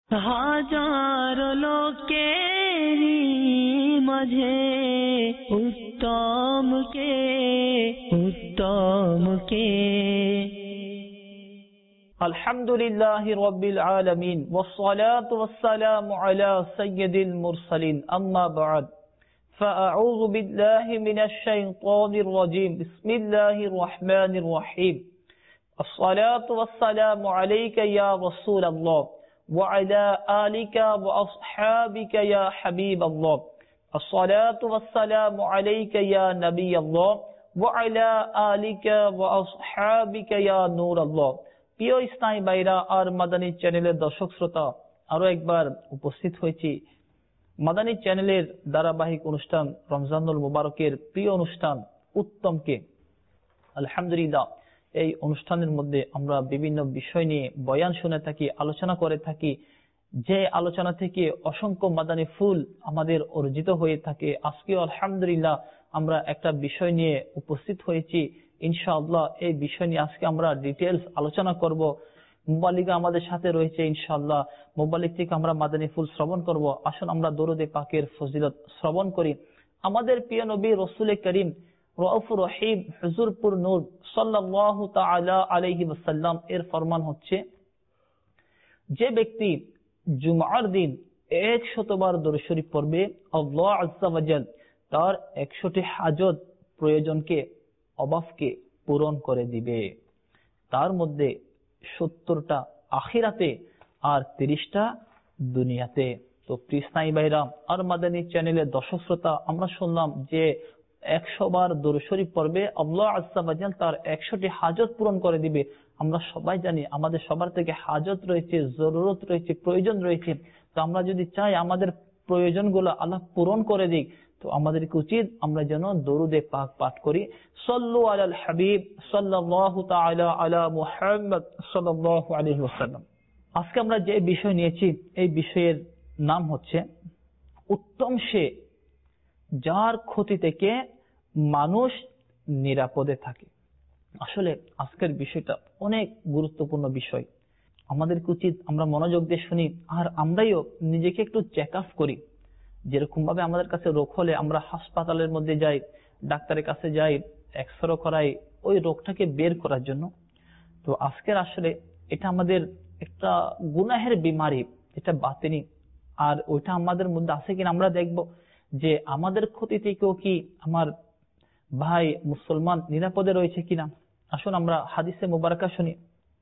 হাজার লোকেরই মাঝে উত্তম কে আলহামদুলিল্লাহি রাব্বিল আলামিন ওয়াসসালাতু ওয়াসসালামু আলা সাইয়্যিদিল মুরসালিন আম্মা বা'দ فأعوذ بالله من الشيطان الرجيم بسم الله الرحمن الرحيم الصلاة والسلام عليك يا رسول الله وعلى آلك وأصحابك يا حبيب الله الصلاة والسلام عليك يا نبي الله وعلى آلك وأصحابك يا نور الله প্রিয় ইসলামী ভাইরা আর মাদানী চ্যানেলের দর্শক শ্রোতা, আরো একবার উপস্থিত হয়েছি মাদানী চ্যানেলের ধারাবাহিক অনুষ্ঠান রমজানুল মুবারকের প্রিয় অনুষ্ঠান উত্তমকে। আলহামদুলিল্লাহ, এই অনুষ্ঠানের মধ্যে আমরা বিভিন্ন বিষয় নিয়ে বয়ান শুনে থাকি, আলোচনা করে থাকি, যে আলোচনা থেকে অসংখ্য মাদানী ফুল আমাদের অর্জিত হয়ে থাকে। আজকে আলহামদুলিল্লাহ আমরা একটা বিষয় নিয়ে উপস্থিত হয়েছি। ইনশাআল্লাহ এই বিষয় নিয়ে আজকে আমরা ডিটেলস আলোচনা করব। মুবাল্লিগা আমাদের সাথে রয়েছে ইনশাআল্লাহ, মুবাল্লিগ থেকে আমরা মাদানী ফুল শ্রবণ করব। আসুন আমরা দরুদে পাকের ফজিলত শ্রবণ করি। আমাদের প্রিয় নবী রাসূল করিম রাউফুর রহিম হুজুরপুর নূর সাল্লাল্লাহু তাআলা আলাইহি ওয়াসাল্লাম এর ফরমান হচ্ছে, যে ব্যক্তি জুমার দিন 100 বার দরুদ শরীফ পড়বে, আল্লাহ আযজা ওয়া জাল তার 100টি হাজত প্রয়োজনকে অভাবকে পূরণ করে দিবে। তার মধ্যে 70টা আখিরাতে আর 30টা দুনিয়াতে। তো কৃষ্ণাই ভাইরা আর মাদানী চ্যানেলের দর্শক শ্রোতা, আমরা শুনলাম যে 100 বার দরুদ শরীফ পড়বে, আল্লাহ আযজা ওয়া জাল তার 100টি হাজত পূরণ করে দিবে। আমরা সবাই জানি আমাদের সবার থেকে হাজত রয়েছে, জরুরত রয়েছে, প্রয়োজন রয়েছে। তো আমরা যদি চাই আমাদের প্রয়োজনগুলো আল্লাহ পূরণ করে দিক, তো আমাদেরকে উচিত আমরা যেন দরুদে পাক পাঠ করি। সাল্লু আলাল হাবিব সাল্লাল্লাহু তাআলা আলা মুহাম্মদ সাল্লাল্লাহু আলাইহি ওয়াসাল্লাম। আজকে আমরা যে বিষয় নিয়েছি, এই বিষয়ের নাম হচ্ছে উত্তম সে যার ক্ষতি থেকে মানুষ নিরাপদে থাকে। আসলে আজকের বিষয়টা অনেক গুরুত্বপূর্ণ বিষয়। আমাদেরকে উচিত আমরা মনোযোগ দিয়ে শুনি, আর আমরাও নিজেকে একটু চেক আপ করি। যেরকম ভাবে আমাদের কাছে রোগ হলে আমরা হাসপাতালের মধ্যে যাই, ডাক্তারের কাছে যাই, এক্সরে করাই ওই রোগটাকে বের করার জন্য। তো আজকের আসলে এটা আমাদের একটা গুনাহের বিমারি, এটা বাতিনি। আর ওইটা আমাদের মধ্যে আছে কিনা আমরা দেখব যে আমাদের ক্ষতি থেকেও কি আমার ভাই মুসলমান নিরাপদে রয়েছে কিনা। আসুন আমরা হাদিসে মুবারাকা শুনি।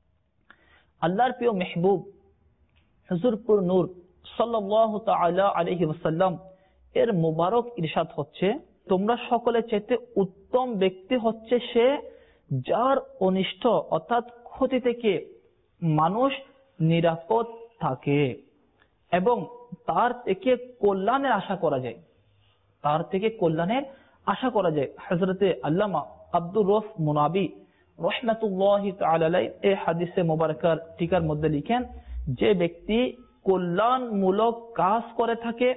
আল্লাহর প্রিয় মেহবুব হুজুরপুর নূর সাল্লাল্লাহু তাআলা আলাইহি ওয়াসাল্লাম এর মুবারক ইরশাদ হচ্ছে, তোমরা সকলে চাইতে উত্তম ব্যক্তি হচ্ছে সে যার অনিষ্ট অর্থাৎ ক্ষতি থেকে মানুষ নিরাপদ থাকে এবং তার থেকে কল্যাণের আশা করা যায়, তার থেকে কল্যাণের আশা করা যায়। হযরতে আল্লামা আব্দুর রউফ মুনাবি রাহমাতুল্লাহি তাআলা আলাইহি এই হাদিসে মুবারাকার টিকার মধ্যে লিখেন, যে ব্যক্তি কল্যাণমূলক কাজ করে থাকে,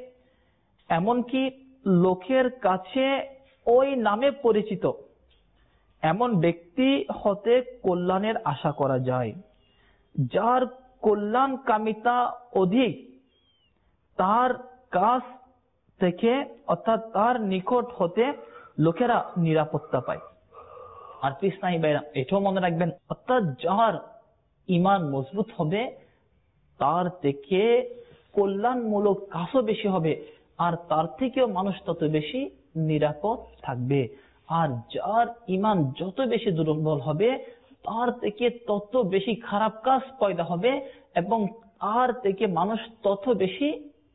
এমনকি লোকের কাছে ওই নামে পরিচিত, এমন ব্যক্তি হতে কল্যাণের আশা করা যায়। যার কল্যাণকামিতা অধিক, তার কাছ থেকে অর্থাৎ তার নিকট হতে লোকেরা নিরাপত্তা পায়। আর কৃষ্ণাই ভাইরা এটাও মনে রাখবেন, অর্থাৎ যার ঈমান মজবুত হবে তার থেকে কল্যাণমূলক কাজও বেশি হবে, আর তার থেকেও মানুষ তত বেশি নিরাপদ থাকবে। আর যার ঈমান যত বেশি দুর্বল হবে তার থেকে তত বেশি খারাপ কাজ পয়দা হবে এবং তার থেকে মানুষ তত বেশি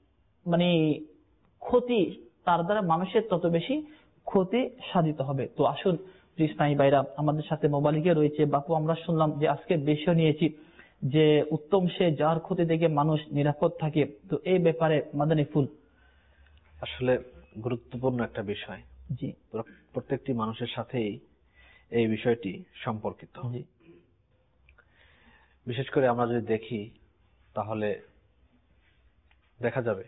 ক্ষতি, তার দ্বারা মানুষের তত বেশি ক্ষতি সাধিত হবে। তো আসুন কৃষ্ণাই ভাইরা আমাদের সাথে মোবাইলে রয়েছে বাপু, আমরা শুনলাম যে আজকে বিষয় নিয়েছি যে উত্তম সে যার ক্ষতি থেকে মানুষ নিরাপদ থাকে। তো এই ব্যাপারে মাদানী ফুল আসলে গুরুত্বপূর্ণ একটা বিষয়। জি, প্রত্যেকটি মানুষের সাথেই এই বিষয়টি সম্পর্কিত। জি, বিশেষ করে আমরা যদি দেখি তাহলে দেখা যাবে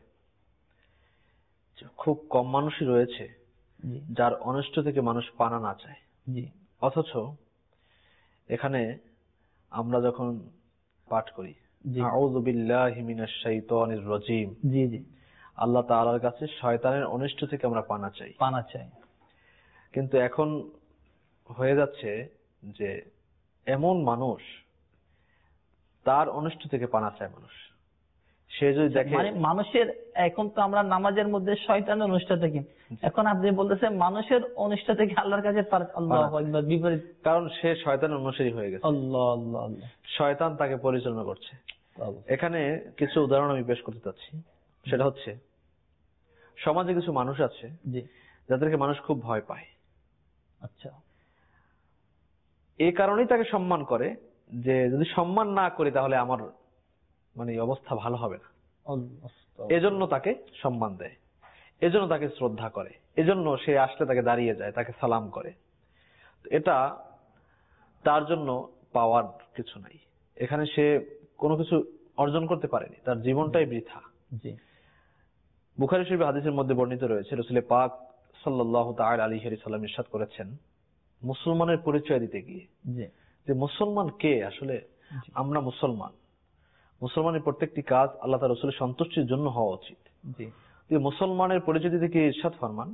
খুব কম মানুষই রয়েছে যার অনিষ্ট থেকে মানুষ পানা না চায়। জি, অথচ এখানে আমরা যখন পাঠ করি জি আউযু বিল্লাহি মিনাশ শাইতানির রাজীম। জি জি আল্লাহ তাআলার কাছে শয়তানের অনিষ্ট থেকে আমরা পানা চাই। পানা চাই। কিন্তু এখন হয়ে যাচ্ছে যে এমন মানুষ তার অনিষ্ট থেকে পানা চায় মানুষ। সে যদি দেখে মানে মানুষের, এখন তো আমরা নামাজের মধ্যে শয়তানের অনিষ্ট থেকে, এখন আপনি বলতেছেন মানুষের অনিষ্ট থেকে আল্লাহর কাছে আল্লাহু আকবার, বিপরীত। কারণ সে শয়তানের অনুসারী হয়ে গেছে, আল্লাহ আল্লাহ আল্লাহ, শয়তান তাকে পরিচালনা করছে। এখানে কিছু উদাহরণ আমি পেশ করতে চাচ্ছি। সেটা হচ্ছে, সমাজে কিছু মানুষ আছে জি যাদেরকে মানুষ খুব ভয় পায়। আচ্ছা, এই কারণেই তাকে সম্মান করে যে যদি সম্মান না করি তাহলে আমার মানে অবস্থা ভালো হবে না, এজন্য তাকে সম্মান দেয়, এজন্য তাকে শ্রদ্ধা করে, এজন্য সে আসলে তাকে দাঁড়িয়ে যায়, তাকে সালাম করে। এটা তার জন্য পাওয়ার কিছু নাই, এখানে সে কোনো কিছু অর্জন করতে পারেনি, তার জীবনটাই বৃথা। জি বুখারী শরীফের হাদিসের মধ্যে বর্ণিত রয়েছে, রাসূল পাক সাল্লাল্লাহু তাআলা আলাইহি ওয়াসাল্লাম ইরশাদ করেছেন, মুসলমানের পরিচয় দিতে গিয়ে জি যে মুসলমান কে, আসলে আমরা মুসলমান, মুসলমানের প্রত্যেকটি কাজ আল্লাহ তাআলা রাসূলের সন্তুষ্টির জন্য হওয়া উচিত। জি মুসলমানের পরিচয় দিতে গিয়ে ইরশাদ ফরমান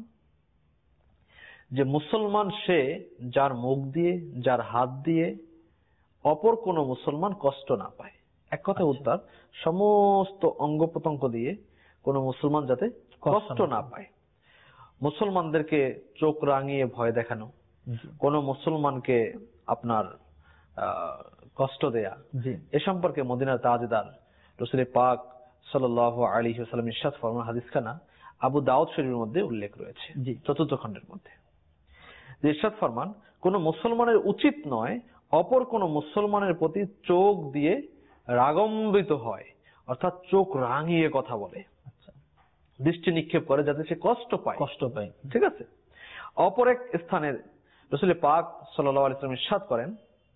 যে মুসলমান সে যার মুখ দিয়ে, যার হাত দিয়ে অপর কোন মুসলমান কষ্ট না পায়। এক কথা উত্তর, সমস্ত অঙ্গ প্রত্যঙ্গ দিয়ে কোন মুসলমান যাতে কষ্ট না পায়। মুসলমানদেরকে চোখ রাঙিয়ে ভয় দেখানো, কোন মুসলমানকে আপনার কষ্ট দেয়া, এ সম্পর্কে মদিনার তাজদার রাসূল পাক সাল্লাল্লাহু আলাইহি ওয়াসাল্লাম ইরশাদ ফরমান, হাদিসখানা আবু দাউদ শরীফের মধ্যে উল্লেখ রয়েছে, চতুর্থ খণ্ডের মধ্যে। ইরশাদ ফরমান, কোন মুসলমানের উচিত নয় অপর কোন মুসলমানের প্রতি চোখ দিয়ে রাগম্বিত হয়, অর্থাৎ চোখ রাঙিয়ে কথা বলে, দৃষ্টি নিক্ষেপ করে যাতে সে কষ্ট পায়। ঠিক আছে। অপর এক স্থানে রাসূল পাক সাল্লাল্লাহু আলাইহি ওয়াসাল্লাম ইরশাদ করেন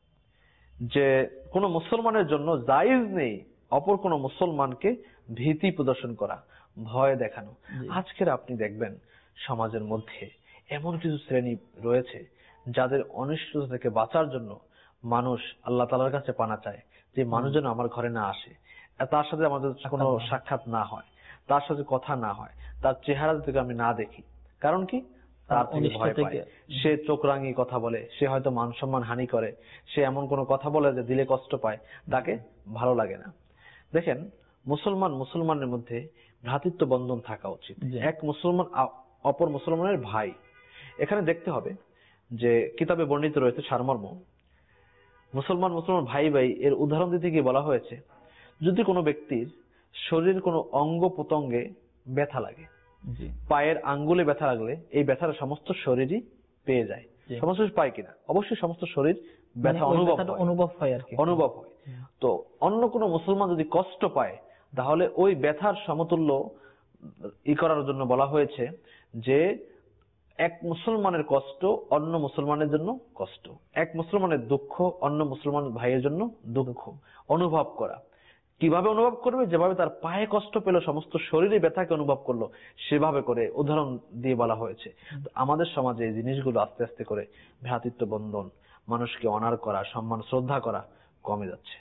যে কোন মুসলমানের জন্য জায়েজ নেই অপর কোন মুসলমানকে ভীতি প্রদর্শন করা, ভয় দেখানো। আজকের আপনি দেখবেন সমাজের মধ্যে এমন কিছু শ্রেণী রয়েছে যাদের অনিষ্টতা থেকে বাঁচার জন্য মানুষ আল্লাহ তাআলার কাছে পানা চায় যে মানুষ যেন আমার ঘরে না আসে, তার সাথে আমাদের কোনো সাক্ষাৎ না হয়, তার সাথে কথা না হয়, তার চেহারা থেকে আমি না দেখি। কারণ কি? তার থেকে ভয় পায়। সে চোখ রাঙিয়ে কথা বলে, সে হয়তো মান সম্মান হানি করে, সে এমন কোনো কথা বলে যে দিলে কষ্ট পায়, তাকে ভালো লাগে না। দেখেন, মুসলমানের মধ্যে ভ্রাতৃত্ব বন্ধন থাকা উচিত। এক মুসলমান অপর মুসলমানের ভাই। এখানে দেখতে হবে যে কিতাবে বর্ণিত রয়েছে সারমর্ম, মুসলমান ভাই ভাই এর উদাহরণ দিতে গিয়ে বলা হয়েছে, যদি কোনো ব্যক্তির শরীরের কোনো অঙ্গ প্রত্যঙ্গে ব্যথা লাগে, পায়ের আঙ্গুলে ব্যথা লাগলে এই ব্যথার সমস্ত শরীরই পেয়ে যায়। সমস্ত পায় কিনা? অবশ্যই সমস্ত শরীর ব্যথা অনুভব হয়। তো অন্য কোনো মুসলমান যদি কষ্ট পায় তাহলে ওই ব্যথার সমতুল্য করার জন্য বলা হয়েছে যে এক মুসলমানের কষ্ট অন্য মুসলমানের জন্য কষ্ট, এক মুসলমানের দুঃখ অন্য মুসলমান ভাইয়ের জন্য দুঃখ অনুভব করা। কিভাবে অনুভব করবে? যেভাবে তার পায়ে কষ্ট পেল, সমস্ত শরীরে ব্যথাকে অনুভব করলো, সেভাবে করে উদাহরণ দিয়ে বলা হয়েছে। আমাদের সমাজে এই জিনিসগুলো আস্তে আস্তে করে ভ্রাতৃত্ব বন্ধন, মানুষকে অনার করা, সম্মান শ্রদ্ধা করা কমে যাচ্ছে।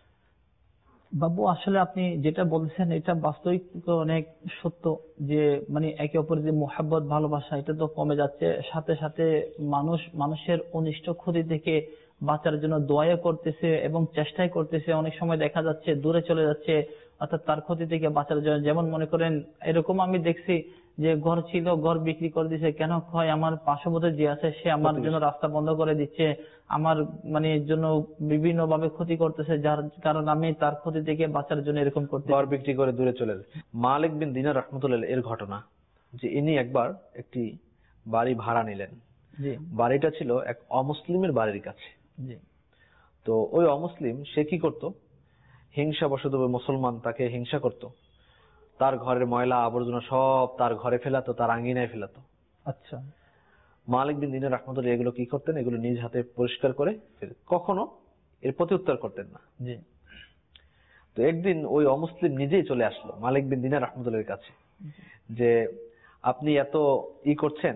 বাবু, আসলে আপনি যেটা বলছেন এটা বাস্তবিক অনেক সত্য, যে মানে একে অপরের যে মোহাব্বত ভালোবাসা এটা তো কমে যাচ্ছে। সাথে সাথে মানুষের অনিষ্ট ক্ষতি থেকে বাঁচার জন্য দোয়া করতেছে এবং চেষ্টাই করতেছে। অনেক সময় দেখা যাচ্ছে দূরে চলে যাচ্ছে, অর্থাৎ তার ক্ষতি থেকে বাঁচার জন্য। যেমন মনে করেন, এরকম আমি দেখছি যে ঘর ছিল, ঘর বিক্রি করে দিচ্ছে। কেন হয়? আমার পার্শ্ববর্তী যে আছে সে আমার জন্য রাস্তা বন্ধ করে দিচ্ছে, আমার মানে জন্য বিভিন্ন ভাবে ক্ষতি করতেছে, যার কারণ আমি তার ক্ষতি থেকে বাঁচার জন্য এরকম করতে, ঘর বিক্রি করে দূরে চলে যায়। মালিক বিন দিনার রাহমাতুল্লাহ এর ঘটনা, যে ইনি একবার একটি বাড়ি ভাড়া নিলেন। বাড়িটা ছিল এক অমুসলিমের বাড়ির কাছে। তো ওই অমুসলিম সে কি করত? হিংসাবশত মুসলমান তাকে হিংসা করত, তার ঘরের ময়লা আবর্জনা সব তার ঘরে ফেলাতো, তার আঙ্গিনায় ফেলাতো। আচ্ছা। মালিক বিন দিনার রাহমাতুল্লাহ এগুলো কি করতেন? এগুলো নিজ হাতে পরিষ্কার করে কখনো এর প্রতি উত্তর করতেন না। তো একদিন ওই অমুসলিম নিজেই চলে আসলো মালিক বিন দিনার রাহমাতুল্লাহর কাছে, যে আপনি এত করছেন,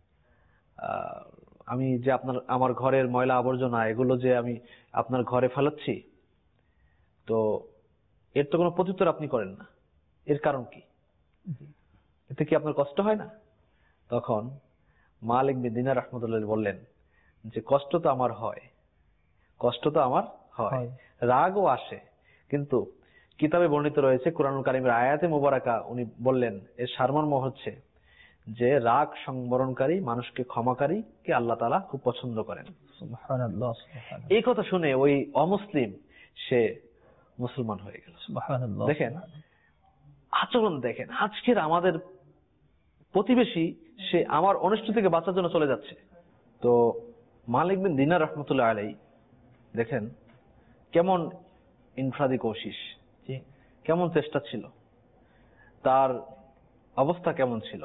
আমি যে আমার ঘরের ময়লা আবর্জনা এগুলো যে আমি আপনার ঘরে ফেলাচ্ছি, তো এর তো কোনো প্রত্যুত্তর আপনি করেন না, এর কারণ কি? এতে কি আপনার কষ্ট হয় না? তখন মালিক বিন দিনার রাহমাতুল্লাহ বললেন যে কষ্ট তো আমার হয়, কষ্ট তো আমার হয়, রাগও আসে, কিন্তু কিতাবে বর্ণিত রয়েছে, কুরআনুল কারীমের আয়াতে মুবারাকা উনি বললেন এর সারমর্ম হচ্ছে যে রাগ সংবরণকারী, মানুষকে ক্ষমাকারী কে আল্লাহ তাআলা খুব পছন্দ করেন। সুবহানাল্লাহ। এই কথা শুনে ওই অমুসলিম সে মুসলমান হয়ে গেল। সুবহানাল্লাহ। দেখেন আচরণ, দেখেন আজকের আমাদের প্রতিবেশী সে আমার অনিষ্ট থেকে বাঁচার জন্য চলে যাচ্ছে। তো মালিক বিন দিনার রাহমাতুল্লাহ আলাইহি দেখেন কেমন ইনফরাদি কোশিশ, কেমন চেষ্টা ছিল, তার অবস্থা কেমন ছিল,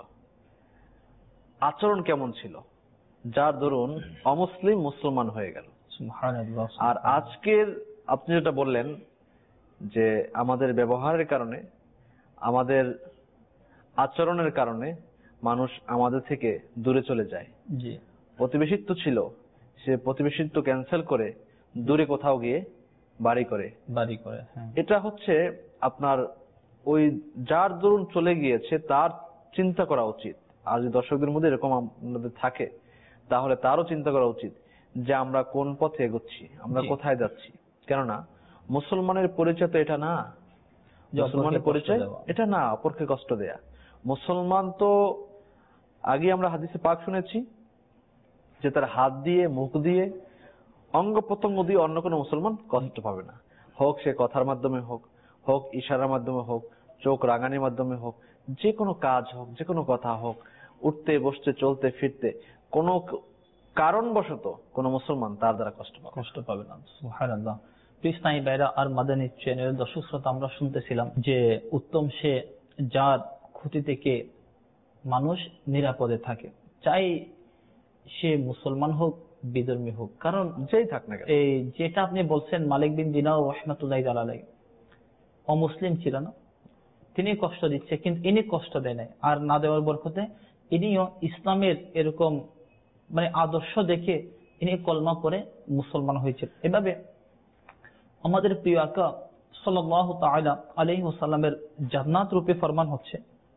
আচরণ কেমন ছিল, যার দরুন অমুসলিম মুসলমান হয়ে গেল। সুবহানাল্লাহ। আর আজকের আপনি যেটা বললেন যে আমাদের ব্যবহারের কারণে, আমাদের আচরণের কারণে মানুষ আমাদের থেকে দূরে চলে যায়। জি। প্রতিবেশিত্ব ছিল, সে প্রতিবেশিত্ব ক্যান্সেল করে দূরে কোথাও গিয়ে বাড়ি করে। হ্যাঁ। এটা হচ্ছে আপনার ওই যার দরুন চলে গিয়েছে তার চিন্তা করা উচিত। আর যদি দর্শকদের মধ্যে এরকম আমাদের থাকে তাহলে তারও চিন্তা করা উচিত যে আমরা কোন পথে এগোচ্ছি, আমরা কোথায় যাচ্ছি। কেননা মুসলমানের পরিচয় তো এটা না, মুসলমানের পরিচয় এটা না অপরকে কষ্ট দেয়া। মুসলমান তো আগে আমরা হাদিসে পাক শুনেছি যে তার হাত দিয়ে, মুখ দিয়ে, অঙ্গ প্রত্যঙ্গ দিয়ে অন্য কোনো মুসলমান কষ্ট পাবে না, হোক সে কথার মাধ্যমে হোক, হোক ইশারার মাধ্যমে হোক, চোখ রাঙানির মাধ্যমে হোক, যে কোনো কাজ হোক, যে কোনো কথা হোক, উঠতে বসতে চলতে ফিরতে কোনো কারণবশত কোন মুসলমান তার দ্বারা কষ্ট পাবে না। সুবহানাল্লাহ। ইসলামী ভাইরা আর মাদানী চ্যানেলের দর্শক শ্রোতা, আমরা শুনতেছিলাম যে উত্তম সে যার ক্ষতি থেকে মানুষ নিরাপদে থাকে, চাই সে মুসলমান হোক বিধর্মী হোক, কারণ যেই থাক না। এই যেটা আপনি বলছেন মালিক বিন দিনার রাহমাতুল্লাহি আলাইহি অমুসলিম ছিল না, তিনি কষ্ট দিচ্ছে, কিন্তু ইনি কষ্ট দেয় নাই, আর না দেওয়ার বরকতে ইনিও ইসলামের এরকম মানে আদর্শ দেখে ইনি কলমা করে মুসলমান হয়েছে। এভাবে আমাদের প্রিয় আকা সাল্লাল্লাহু তাআলা আলাইহি ওয়াসাল্লামের জান্নাত রূপে ফরমান হচ্ছে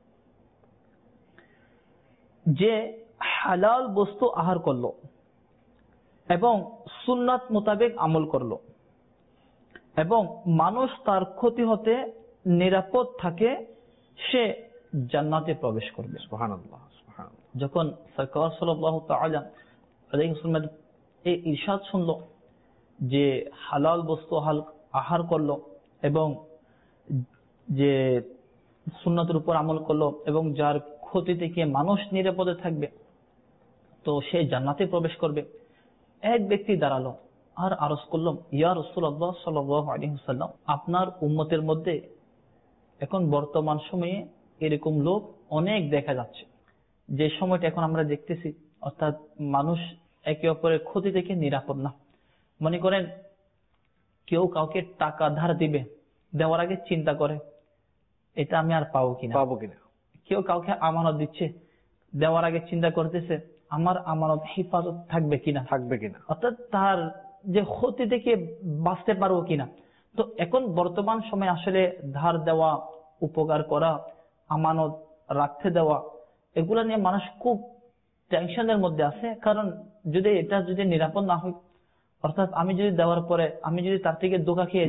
যে হালাল বস্তু আহার করলো এবং সুন্নাত মোতাবেক আমল করলো এবং মানুষ তার ক্ষতি হতে নিরাপদ থাকে, সে জান্নাতে প্রবেশ করবে। সুবহানাল্লাহ, সুবহানাল্লাহ। যখন সরকার সাল্লাল্লাহু তাআলা আলাইহি ওয়াসাল্লাম এই ইরশাদ শুনলো যে হালাল বস্তু আহার করলো এবং যে সুন্নাতের উপর আমল করলো এবং যার ক্ষতি থেকে মানুষ নিরাপদে থাকবে, তো সে জান্নাতে প্রবেশ করবে। এক ব্যক্তি দাঁড়ালো আর আরজ করলো, ইয়া রাসূলুল্লাহ সাল্লাল্লাহু আলাইহি ওয়াসাল্লাম, আপনার উম্মতের মধ্যে এখন বর্তমান সময়ে এরকম লোক অনেক দেখা যাচ্ছে, যে সময়টা এখন আমরা দেখতেছি, অর্থাৎ মানুষ একে অপরের ক্ষতি থেকে নিরাপদ না। মনে করেন কেউ কাউকে টাকা ধার দিবে, দেওয়ার আগে চিন্তা করে এটা আমি আর পাবো কিনা। কেউ কাউকে আমানত দিচ্ছে, দেওয়ার আগে চিন্তা করতেছে আমার আমানত হেফাজত থাকবে কিনা। অর্থাৎ তার যে ক্ষতি থেকে বাঁচতে পারবো কিনা। তো এখন বর্তমান সময় আসলে ধার দেওয়া, উপকার করা, আমানত রাখতে দেওয়া, এগুলা নিয়ে মানুষ খুব টেনশনের মধ্যে আছে। কারণ এটা যদি নিরাপদ না হয়, অর্থাৎ আমি যদি দেওয়ার পরে আমি যদি তার থেকে ধোঁকা খেয়ে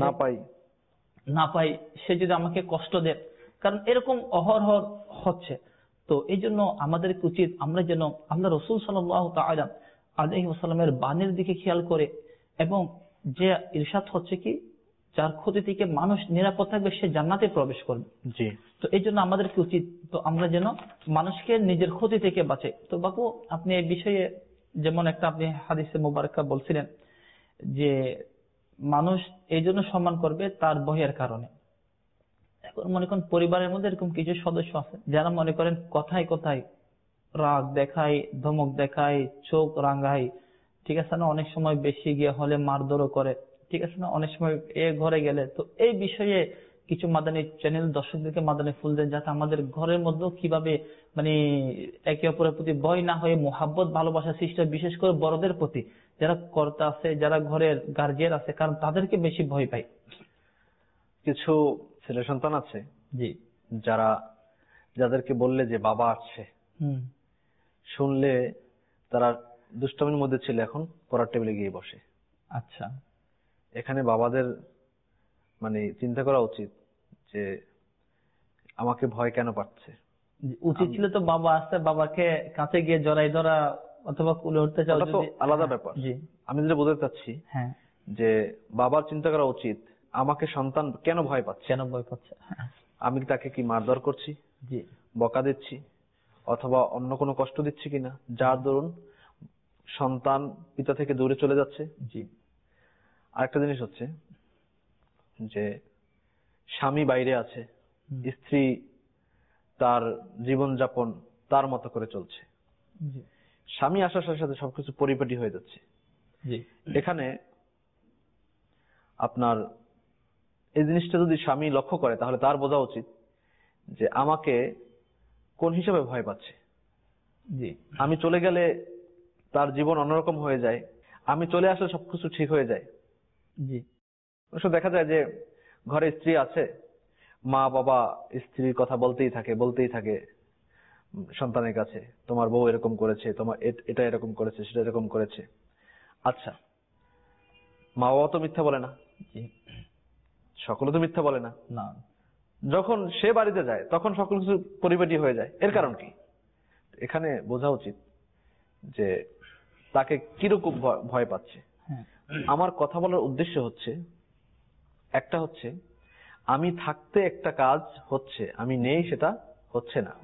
না পাই, সে যদি আমাকে কষ্ট দেয়, কারণ এরকম অহরহ হচ্ছে। তো এই জন্য আমাদের উচিত আমরা যেন আল্লাহ রাসূল সাল্লাল্লাহু তাআলা আলাইহি ওয়াসাল্লামের বাণীর দিকে খেয়াল করে, এবং যে ইরশাদ হচ্ছে কি যার ক্ষতি থেকে মানুষ নিরাপদ থাকবে সে জান্নাতে প্রবেশ করবে। জি। তো এই জন্য আমাদের কি উচিত, তো আমরা যেন মানুষকে নিজের ক্ষতি থেকে বাঁচাই। তো বাপু আপনি এই বিষয়ে যেমন একটা আপনি হাদিসে মুবারাকা বলছিলেন যে মানুষ এই জন্য সম্মান করবে তার বহের কারণে। এখন মনে করেন পরিবারের মধ্যে এরকম কিছু সদস্য আছে যারা মনে করেন কথায় কথায় রাগ দেখায়, ধমক দেখায়, চোখ রাঙায়, ঠিক আছে না, অনেক সময় বেশি গিয়ে হলে মারধরও করে, ঠিক আছে না, অনেক সময় এ ঘরে গেলে। তো এই বিষয়ে কিছু মাদানী চ্যানেল দর্শকদেরকে মাদানী ফুল দেন, যাতে আমাদের ঘরের মধ্যেও কিভাবে মানে একে অপরের প্রতি ভয় না হয়ে মোহাব্বত ভালোবাসা সৃষ্টি, বিশেষ করে বড়দের প্রতি, যারা কর্তা আছে, যারা ঘরের গার্জিয়ান আছে, কারণ তাদেরকে বেশি ভয় পাই। কিছু ছেলে সন্তান আছে জি। যাদেরকে বললে যে বাবা আছে, শুনলে তারা দুষ্টামির মধ্যে ছিল, এখন পড়ার টেবিলে গিয়ে বসে। আচ্ছা। এখানে বাবাদের মানে চিন্তা করা উচিত যে আমাকে ভয় কেন পাচ্ছে। উচিত ছিল তো বাবা আসতে বাবাকে কাছে গিয়ে জড়াই ধরা অথবা কুলে উঠতে চাও, ওটা তো আলাদা ব্যাপার। আমি যেটা বলতে চাচ্ছি যে বাবার চিন্তা করা উচিত আমাকে সন্তান কেন ভয় পাচ্ছে, আমি তাকে কি মারধর করছি, বকা দিচ্ছি, অথবা অন্য কোনো কষ্ট দিচ্ছি কিনা যার দরুন সন্তান পিতা থেকে দূরে চলে যাচ্ছে। আরেকটা জিনিস হচ্ছে যে স্বামী বাইরে আছে, স্ত্রী তার জীবনযাপন তার মতো করে চলছে, স্বামী আসার সাথে সাথে সবকিছু পরিপাটি হয়ে যাচ্ছে। এখানে আপনার এই জিনিসটা যদি স্বামী লক্ষ্য করে তাহলে তার বোঝা উচিত যে আমাকে কোন হিসাবে ভয় পাচ্ছে। আমি চলে গেলে তার জীবন অন্যরকম হয়ে যায়, আমি চলে আসলে সবকিছু ঠিক হয়ে যায়। দেখা যায় যে ঘরে স্ত্রী আছে, মা বাবা স্ত্রীর কথা বলতেই থাকে সন্তানের কাছে, তোমার বউ এরকম করেছে, তোমার এটা এরকম করেছে, সেটা এরকম করেছে। আচ্ছা, মা বাবা তো মিথ্যা বলে না, সকলে তো মিথ্যা বলে না। যখন সে বাড়িতে যায় তখন সকল কিছু পরিপাটি হয়ে যায়, এর কারণ কি? এখানে বোঝা উচিত যে তাকে কিরকম ভয় পাচ্ছে। আমার কথা বলার উদ্দেশ্য হচ্ছে, একটা হচ্ছে আমি থাকতে একটা কাজ হচ্ছে, আমি নেই সেটা হচ্ছে না।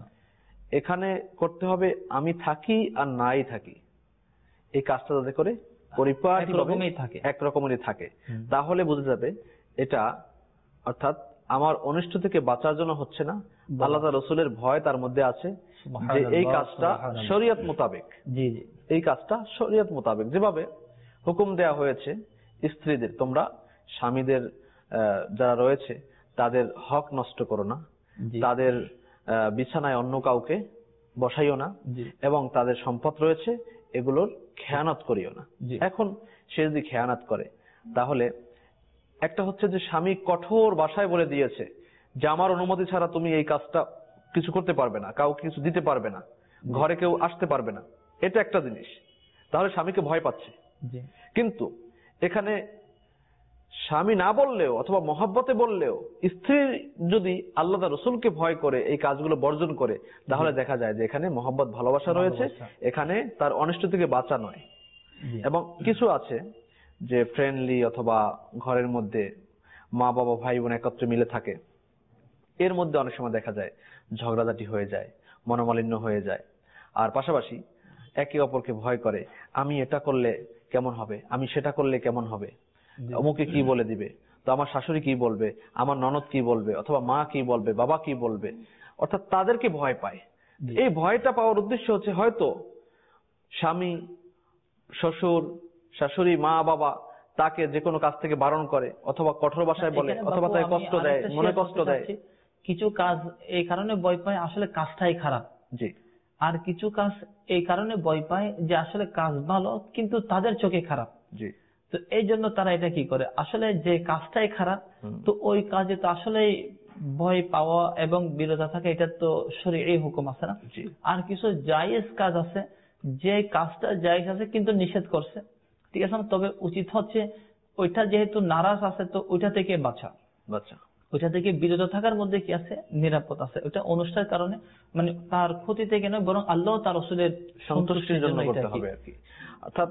এখানে করতে হবে আমি থাকি আর নাই থাকি, এই কাজটা যাতে করে পরিপাটিভাবে একরকমেরই থাকে, তাহলে বোঝা যাবে এটা অর্থাৎ আমার অনিষ্ট থেকে বাঁচার জন্য হচ্ছে না, আল্লাহ তাআলা রাসূলের ভয় তার মধ্যে আছে যে এই কাজটা শরীয়ত মোতাবেক, এই কাজটা শরীয়ত মোতাবেক যেভাবে হুকুম দেয়া হয়েছে স্ত্রীদের, তোমরা স্বামীদের যারা রয়েছে তাদের হক নষ্ট করো না, তাদের বিছানায় অন্য কাউকে বসাইও না, এবং তাদের সম্পদ রয়েছে এগুলোর খেয়ানত করিও না। এখন সে যদি খেয়ানত করে তাহলে একটা হচ্ছে যে স্বামী কঠোর ভাষায় বলে দিয়েছে যে আমার অনুমতি ছাড়া তুমি এই কাজটা কিছু করতে পারবে না, কাউকে কিছু দিতে পারবে না, ঘরে কেউ আসতে পারবে না, এটা একটা জিনিস, তাহলে স্বামীকে ভয় পাচ্ছে। কিন্তু এখানে স্বামী না বললেও অথবা মহব্বতে বললেও স্ত্রী যদি আল্লাহ তাআলা রাসূলকে ভয় করে এই কাজগুলো বর্জন করে, তাহলে দেখা যায় যে এখানে মহব্বত ভালোবাসা রয়েছে, এখানে তার অনিষ্ট থেকে বাঁচা নয়। এবং কিছু আছে যে ফ্রেন্ডলি অথবা ঘরের মধ্যে মা বাবা ভাই বোন একত্রে মিলে থাকে, এর মধ্যে অনেক সময় দেখা যায় ঝগড়াঝাটি হয়ে যায়, মনোমালিন্য হয়ে যায়, আর পাশাপাশি একে অপরকে ভয় করে আমি এটা করলে কেমন হবে, আমি সেটা করলে কেমন হবে, অমুকে কি বলে দিবে, তো আমার শাশুড়ি কি বলবে, আমার ননদ কি বলবে, অথবা মা কি বলবে, বাবা কি বলবে, অর্থাৎ তাদেরকে ভয় পায়। এই ভয়টা পাওয়ার উদ্দেশ্য হচ্ছে হয়তো স্বামী, শ্বশুর, শাশুড়ি, মা বাবা তাকে যে কোনো কাজ থেকে বারণ করে, অথবা কঠোর ভাষায় বলে, অথবা তাকে কষ্ট দেয়, মনে কষ্ট দেয়। কিছু কাজ এই কারণে ভয় পায় আসলে কাজটাই খারাপ, আর কিছু কাজ এই কারণে ভয় পায় যে আসলে কাজ ভালো কিন্তু তাদের চোখে খারাপ। তো এই জন্য তারা এটা কি করে, আসলে যে কাজটাই খারাপ তো ওই কাজে তো আসলে ভয় পাওয়া এবং বিরত থাকা, এটা তো শরীয়ী হুকুম আছে না। আর কিছু জায়েজ কাজ আছে, যে কাজটা জায়েজ আছে কিন্তু নিষেধ করছে, ঠিক আছে, তবে উচিত হচ্ছে ওইটা যেহেতু নারাজ আছে তো ওইটা থেকে বাঁচা, ওইটা থেকে বিরত থাকার মধ্যে কি আছে, নিরাপদ আছে। ওইটা অনুষ্ঠানের কারণে মানে তার ক্ষতি থেকে নয়, বরং আল্লাহ তার রাসূলের সন্তুষ্টির জন্য করতে হবে আর কি। অর্থাৎ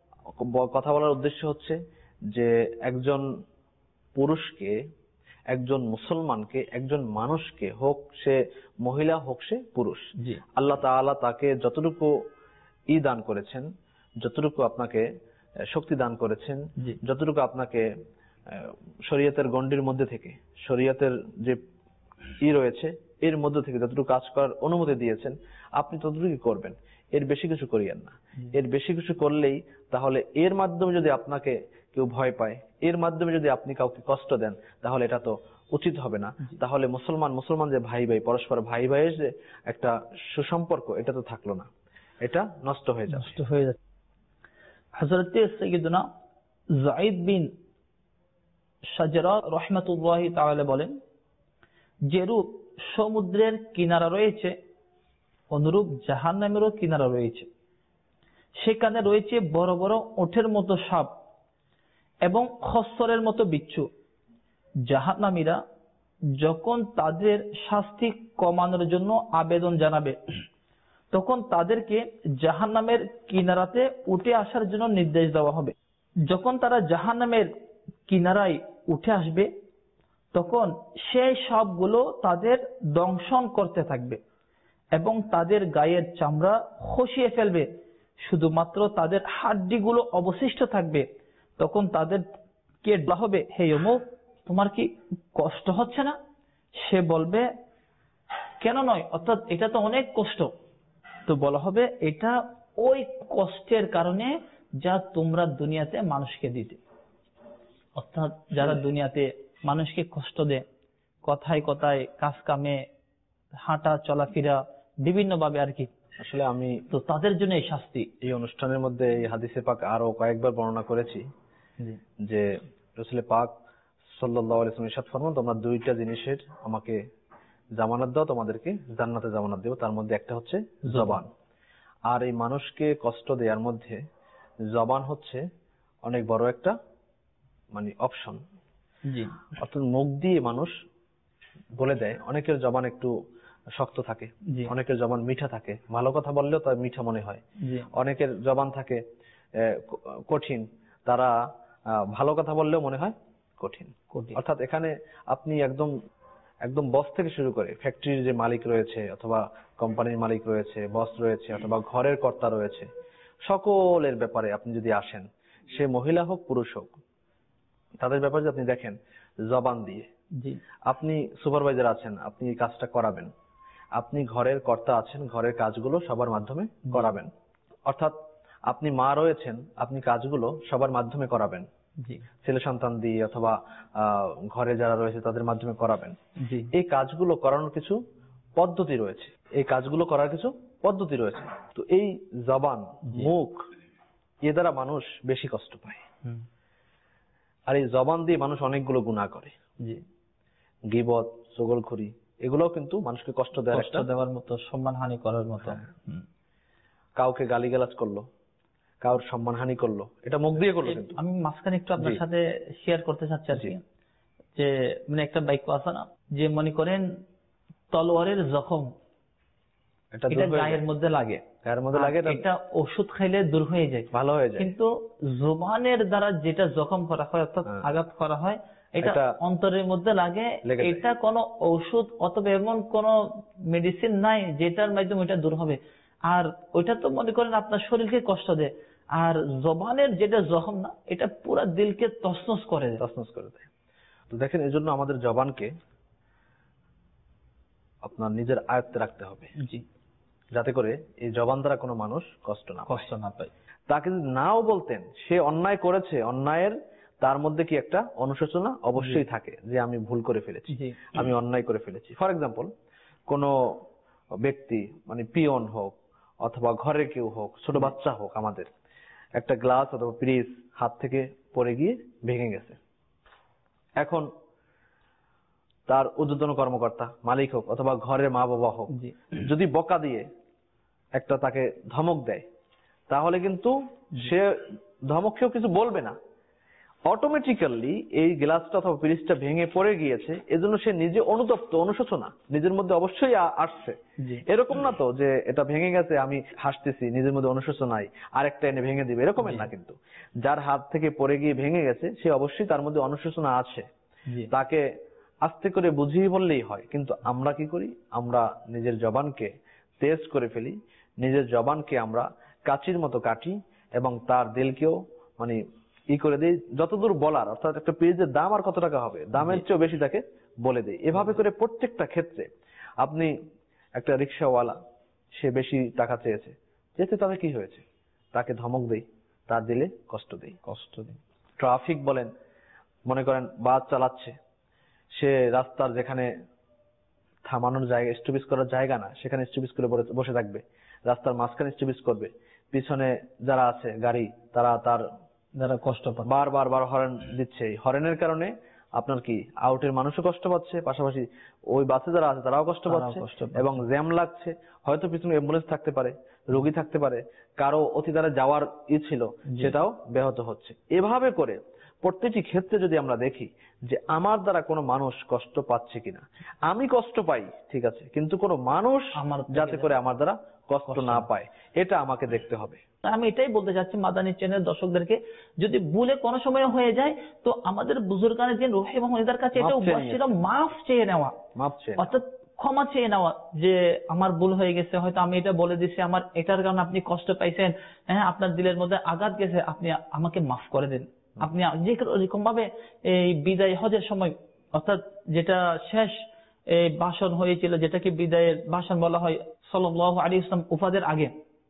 কথা বলার উদ্দেশ্য হচ্ছে যে একজন পুরুষকে, একজন মুসলমানকে, একজন মানুষকে, হোক সে মহিলা হোক সে পুরুষ, আল্লাহ তাআলা তাকে যতটুকু দান করেছেন, যতটুকু আপনাকে শক্তি দান করেছেন, যতটুকু আপনাকে শরীয়তের গণ্ডির মধ্যে থেকে, শরীয়তের যে রয়েছে এর মধ্যে থেকে যতটুকু কাজ করার অনুমতি দিয়েছেন, আপনি ততটুকু করবেন, এর বেশি কিছু করিয়েন না। এর বেশি কিছু করলেই তাহলে এর মাধ্যমে যদি আপনাকে কেউ ভয় পায়, এর মাধ্যমে যদি আপনি কাউকে কষ্ট দেন, তাহলে এটা তো উচিত হবে না। তাহলে মুসলমান যে ভাই ভাই, পরস্পর ভাই ভাইয়ের যে একটা সুসম্পর্ক, এটা তো থাকলো না, এটা নষ্ট হয়ে যাচ্ছে। হযরত সাইয়্যিদুনা যায়েদ বিন শাজরা রাহমাতুল্লাহি তাআলা বলেন যেরূপ সমুদ্রের কিনারা রয়েছে, অনুরূপ জাহান্নামেরও কিনারা রয়েছে। সেখানে রয়েছে বড় বড় ওঠের মতো সাপ এবং খচ্চরের মতো বিচ্ছু। জাহান্নামীরা যখন তাদের শাস্তি কমানোর জন্য আবেদন জানাবে, তখন তাদেরকে জাহান্নামের কিনারাতে উঠে আসার জন্য নির্দেশ দেওয়া হবে। যখন তারা জাহান্নামের কিনারায় উঠে আসবে, তখন সেই সাপগুলো তাদের দংশন করতে থাকবে এবং তাদের গায়ের চামড়া খসিয়ে ফেলবে, শুধুমাত্র তাদের হাড্ডিগুলো অবশিষ্ট থাকবে। তখন তাদেরকে বলা হবে, হে অমুক, তোমার কি কষ্ট হচ্ছে না? সে বলবে, কেন নয়, অর্থাৎ এটা তো অনেক কষ্ট। তো বলা হবে, এটা ওই কষ্টের কারণে যা তোমরা দুনিয়াতে মানুষকে দিতে। অর্থাৎ যারা দুনিয়াতে মানুষকে কষ্ট দেয়, কথায় কথায়, কাজ কামে, হাঁটা চলাফেরা বিভিন্ন ভাবে আর কি, আসলে আমি তো তাদের জন্য এই শাস্তি। এই অনুষ্ঠানের মধ্যে এই হাদিসে পাক আরো কয়েকবার বর্ণনা করেছি যে রাসূল পাক সাল্লাল্লাহু আলাইহি ওয়াসাল্লাম ইরশাদ ফরমান, তোমরা দুইটা জিনিসের আমাকে জামানত দাও, তোমাদেরকে জান্নাতে জামানত দেব। তার মধ্যে একটা হচ্ছে জবান। আর এই মানুষকে কষ্ট দেওয়ার মধ্যে জবান হচ্ছে অনেক বড় একটা মানে অপশন। অর্থাৎ মুখ দিয়ে মানুষ বলে দেয়। অনেকের জবান একটু শক্ত থাকে, অনেকের জবান মিঠা থাকে, ভালো কথা বললেও তার মিঠা মনে হয়। অনেকের জবান থাকে কঠিন, তারা ভালো কথা বললেও মনে হয় কঠিন। অর্থাৎ এখানে আপনি একদম একদম বস থেকে শুরু করে ফ্যাক্টরির যে মালিক রয়েছে, অথবা কোম্পানির মালিক রয়েছে, বস রয়েছে, অথবা ঘরের কর্তা রয়েছে, সকলের ব্যাপারে আপনি যদি আসেন, সে মহিলা হোক পুরুষ হোক, তাদের ব্যাপারে যদি আপনি দেখেন জবান দিয়ে, আপনি সুপারভাইজার আছেন, আপনি এই কাজটা করাবেন, আপনি ঘরের কর্তা আছেন, ঘরের কাজগুলো সবার মাধ্যমে করাবেন। অর্থাৎ আপনি মা রয়েছেন, আপনি কাজগুলো সবার মাধ্যমে করাবেন, ছেলে সন্তান দিয়ে অথবা ঘরে যারা রয়েছে তাদের মাধ্যমে করাবেন। এই কাজগুলো করানোর কিছু পদ্ধতি রয়েছে, এই কাজগুলো করার কিছু পদ্ধতি রয়েছে। তো এই জবান, মুখ, এ দ্বারা মানুষ বেশি কষ্ট পায়। আর এই জবান দিয়ে মানুষ অনেকগুলো গুনাহ করে, গীবত, চগলখড়ি, এগুলোও কিন্তু মানুষকে কষ্ট দেওয়ার মতো, সম্মানহানি করার মতো। কাউকে গালিগালাজ করলো, কারোর সম্মানহানি করলো, এটা মুখ দিয়ে করলো। কিন্তু আমি মাঝখানে একটু আপনার সাথে শেয়ার করতে চাচ্ছি আর কি, যে মানে একটা বাক্য আছে না, যে মনে করেন তলোয়ারের জখম এটা গায়ের মধ্যে লাগে, এটা ওষুধ খাইলে দূর হয়ে যায়, ভালো হয়ে যায়। কিন্তু জবানের দ্বারা যেটা জখম করা হয়, অর্থাৎ আঘাত করা হয়, এটা অন্তরের মধ্যে লাগে। এটা কোনো ঔষধ অথবা এমন কোন মেডিসিন নাই যেটার মাধ্যমে এটা দূর হবে। আর ওইটা তো মনে করেন আপনার শরীরকে কষ্ট দেয়। আর জবানের যেটা জখম না, এটা পুরো দিলকে তছনছ করে দেয়। তো দেখেন, এই জন্য আমাদের জবানকে আপনার নিজের আয়ত্তে রাখতে হবে, যাতে করে এই জবান দ্বারা কোনো মানুষ কষ্ট না পায়। তাকে যদি নাও বলতেন সে অন্যায় করেছে, অন্যায়ের তার মধ্যে কি একটা অনুশোচনা অবশ্যই থাকে, যে আমি ভুল করে ফেলেছি, আমি অন্যায় করে ফেলেছি। ফর এক্সাম্পল, কোন ব্যক্তি মানে পিয়ন হোক অথবা ঘরের কেউ হোক, ছোট বাচ্চা হোক, আমাদের একটা গ্লাস অথবা পিরিচ হাত থেকে পড়ে গিয়ে ভেঙে গেছে। এখন তার ঊর্ধ্বতন কর্মকর্তা, মালিক হোক অথবা ঘরের মা বাবা হোক, যদি বকা দিয়ে একটা তাকে ধমক দেয়, তাহলে কিন্তু সে ধমক খেয়েও কিছু বলবে না, অটোমেটিক্যালি এই গ্লাসটা অথবা পিরিচটা ভেঙে পড়ে গিয়েছে, এজন্য সে নিজে অনুতপ্ত, অনুশোচনা নিজের মধ্যে অবশ্যই আসছে। এরকম না তো যে এটা ভেঙে গেছে আমি হাসতেছি, নিজের মধ্যে অনুশোচনায় আরেকটা এনে ভেঙে দিবে, এরকমের না। কিন্তু যার হাত থেকে পড়ে গিয়ে ভেঙে গেছে, সে অবশ্যই তার মধ্যে অনুশোচনা আছে, তাকে আস্তে করে বুঝিয়ে বললেই হয়। কিন্তু আমরা কি করি? আমরা নিজের জবানকে তেজ করে ফেলি, নিজের জবানকে আমরা কাঁচির মতো কাটি এবং তার দিলকেও মানে করে দিই যতদূর বলার, অর্থাৎ একটা পেজের দাম আর কত টাকা হবে, দামের চেয়েও বেশি তাকে বলে দেই। এভাবে করে প্রত্যেকটা ক্ষেত্রে, আপনি একটা রিক্সাওয়ালা, সে বেশি টাকা চেয়েছে, তাহলে কি হয়েছে, তাকে ধমক দেই, তার দিলে কষ্ট দেই। ট্রাফিক বলেন, মনে করেন বাস চালাচ্ছে, সে রাস্তার যেখানে থামানোর জায়গা, স্টপিস করার জায়গা না, সেখানে স্টপিস করে বসে থাকবে, রাস্তার মাঝখানে স্টপিস করবে, পিছনে যারা আছে গাড়ি, তারা কষ্ট পায়, বারবার হর্ন দিচ্ছে। হর্নের কারণে আপনার কি আউটের মানুষও কষ্ট পাচ্ছে, পাশাপাশি ওই বাসে যারা আছে তারাও কষ্ট পাচ্ছে, এবং জ্যাম লাগছে, হয়তো পিছনে অ্যাম্বুলেন্স থাকতে পারে, রোগী থাকতে পারে, কারো অতি দ্বারা যাওয়ার ছিল সেটাও ব্যাহত হচ্ছে। এভাবে করে প্রত্যেকটি ক্ষেত্রে যদি আমরা দেখি যে আমার দ্বারা কোনো মানুষ কষ্ট পাচ্ছে কিনা, আমি কষ্ট পাই ঠিক আছে, কিন্তু কোনো মানুষ যাতে করে আমার দ্বারা কষ্ট না পায় এটা আমাকে দেখতে হবে। আমি এটাই বলতে চাচ্ছি মাদানী চ্যানেল দর্শকদেরকে, যদি ভুলে কোনো সময় হয়ে যায় তো আমাদের বুজুর্গানে দিন রহিমাহুল্লাহর কাছে এটা অভ্যাস ছিল মাফ চেয়ে নেওয়া, অর্থাৎ ক্ষমা চেয়ে নেওয়া, যে আমার ভুল হয়ে গেছে, হয়তো আমি এটা বলে দিছি, আমার এটার কারণে আপনি কষ্ট পাইছেন, হ্যাঁ আপনার দিলের মধ্যে আঘাত গেছে, আপনি আমাকে মাফ করে দিন। আপনি যেরকম ভাবে এই বিদায় হজের সময়, অর্থাৎ যেটা শেষ এই ভাষণ হয়েছিল, যেটাকে বিদায়ের ভাষণ বলা হয়, সাল্লাল্লাহু আলাইহি ওয়াসাল্লাম উফাদের আগে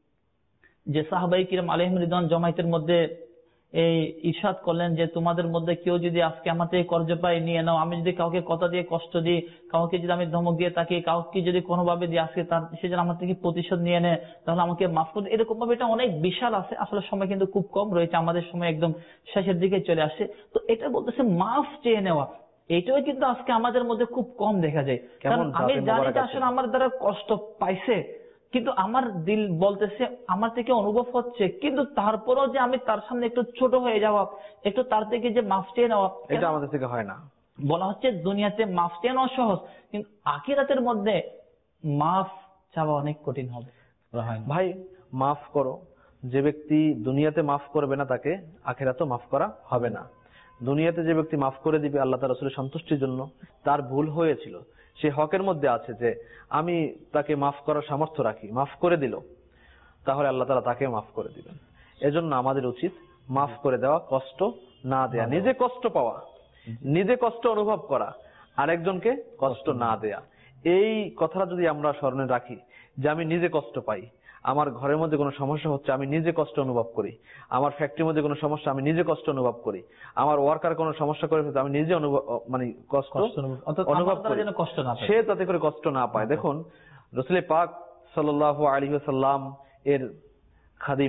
যে সাহাবায়ে কিরাম আলাইহিম রিদওয়ান জমায়েতের মধ্যে এই ইরশাদ করলেন যে তোমাদের মধ্যে কেউ যদি আজকে আমার থেকে কর্জ পায় নিয়ে নাও, আমি যদি কাউকে কথা দিয়ে কষ্ট দিই, কাউকে যদি আমি ধমক দিয়ে থাকি, কাউকে যদি কোনোভাবে দিয়ে আজকে তার সে যেন আমার থেকে প্রতিশোধ নিয়ে নেয়, তাহলে আমাকে মাফ করে। এরকম ভাবে এটা অনেক বিশাল আছে, আসলে সময় কিন্তু খুব কম রয়েছে, আমাদের সময় একদম শেষের দিকে চলে আসছে। তো এটা বলতেছে মাফ চেয়ে নেওয়া, এটাও কিন্তু আজকে আমাদের মধ্যে খুব কম দেখা যায়। কারণ আমি জানি যে আসলে আমার দ্বারা কষ্ট পাইছে, কিন্তু আমার দিল বলতেছে, আমার থেকে অনুভব হচ্ছে, কিন্তু তারপরও যে আমি তার সামনে একটু ছোট হয়ে যাওয়া, একটু তার থেকে যে মাফ চেয়ে নেওয়া, এটা আমাদের থেকে হয় না। বলা হচ্ছে দুনিয়াতে মাফ চেয়ে নেওয়া সহজ, কিন্তু আখিরাতের মধ্যে মাফ চাওয়া অনেক কঠিন হবে। ভাই মাফ করো, যে ব্যক্তি দুনিয়াতে মাফ করবে না তাকে আখিরাতেও মাফ করা হবে না। দুনিয়াতে যে ব্যক্তি মাফ করে দিবে আল্লাহ তাআলা রাসূলের সন্তুষ্টির জন্য, তার ভুল হয়েছিল, সে হকের মধ্যে আছে যে আমি তাকে মাফ করার সামর্থ্য রাখি, মাফ করে দিল, তাহলে আল্লাহ তাআলা তাকে মাফ করে দিবেন। এজন্য আমাদের উচিত মাফ করে দেওয়া, কষ্ট না দেয়া, নিজে কষ্ট পাওয়া, নিজে কষ্ট অনুভব করা, আরেকজনকে কষ্ট না দেয়া। এই কথাটা যদি আমরা স্মরণে রাখি যে আমি নিজে কষ্ট পাই, আমার ঘরের মধ্যে কোনো সমস্যা হচ্ছে আমি নিজে কষ্ট অনুভব করি, আমার ফ্যাক্টরির মধ্যে কোনো সমস্যা আমি নিজে কষ্ট অনুভব করি, আমার ওয়ার্কার কোনো সমস্যা করে আমি নিজে কষ্ট অনুভব করি, সে তাতে করে কষ্ট না পায়। দেখুন রাসূল পাক সাল্লাল্লাহু আলাইহি ওয়াসাল্লাম এর খাদিম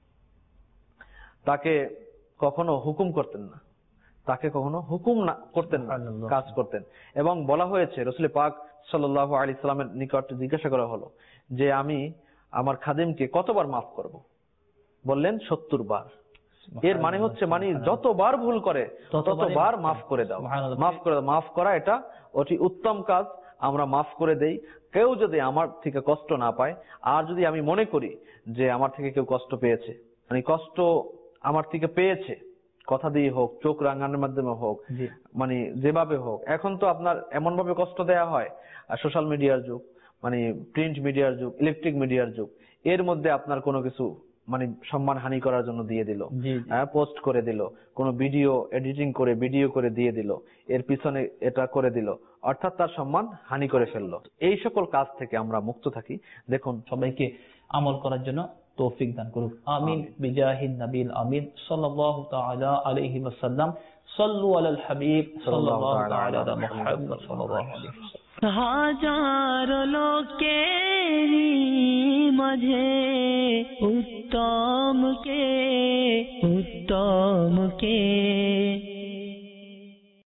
তাকে কখনো হুকুম করতেন না, তাকে কখনো হুকুম না করতেন না, কাজ করতেন। এবং বলা হয়েছে রাসূল পাক সাল্লাল্লাহু আলাইহি সাল্লামের নিকট জিজ্ঞাসা করা হলো যে আমি আমার খাদিমকে কতবার মাফ করব? বললেন 70 বার। এর মানে হচ্ছে যতবার ভুল করে ততবার মাফ করে দাও, মাফ করে দাও। মাফ করা এটা অতি উত্তম কাজ, আমরা মাফ করে দেই। কেউ যদি আমার থেকে কষ্ট না পায়, আর যদি আমি মনে করি যে আমার থেকে কেউ কষ্ট পেয়েছে, কষ্ট আমার থেকে পেয়েছে, কথা দিয়ে হোক, চোখ রাঙানোর মাধ্যমে হোক, যেভাবে হোক, এখন তো আপনার এমন ভাবে কষ্ট দেয়া হয়, আর সোশ্যাল মিডিয়ার যুগ, প্রিন্ট মিডিয়ার যুগ, ইলেকট্রিক মিডিয়ার যুগ, এর মধ্যে আপনার কোনো কিছু সম্মান হানি করার জন্য দিয়ে দিল, পোস্ট করে দিল, কোনো ভিডিও এডিটিং করে ভিডিও করে দিয়ে দিল, এর পিছনে এটা করে দিল, অর্থাৎ তার সম্মান হানি করে ফেললো। এই সকল কাজ থেকে আমরা মুক্ত থাকি। দেখুন সবাইকে আমল করার জন্য তৌফিক দান করুক, আমিন। বিজাহিন নবীল আমিন সাল্লাল্লাহু তাআলা আলাইহি ওয়াসাল্লাম। সাল্লু আলাল হাবিব সাল্লাল্লাহু তাআলা আলা মুহাম্মদ সাল্লাল্লাহু আলাইহি ওয়াসাল্লাম। হাজারো লোকেরই মাঝে উত্তম কে